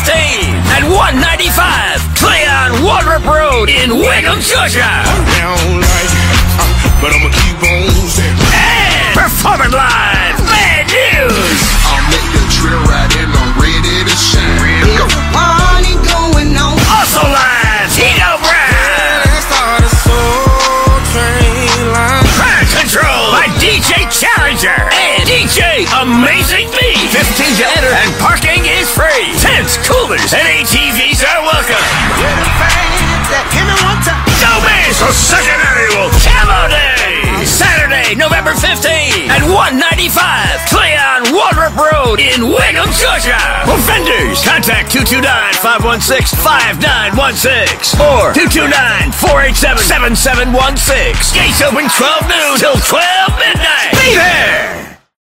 and 195 Cleon Waldrop Road in Wickham, Georgia. But I'ma keep on saying. And performing live, Bad News. I'll make the trail ride and I'm ready to shine. There's a party going on. Also live, Tito Brown. Let's start a soul train line. Crowd Control by DJ Challenger and DJ Amazing Me. 15 to enter and parking is free. Tents, coolers, and ATVs are welcome. Don't miss the second annual Camo Day. Saturday, November 15th at 195 Cleon Waldrop Road in Wickham, Georgia. For vendors, contact 229-516-5916 or 229-487-7716. Gates open 12 noon till 12 midnight.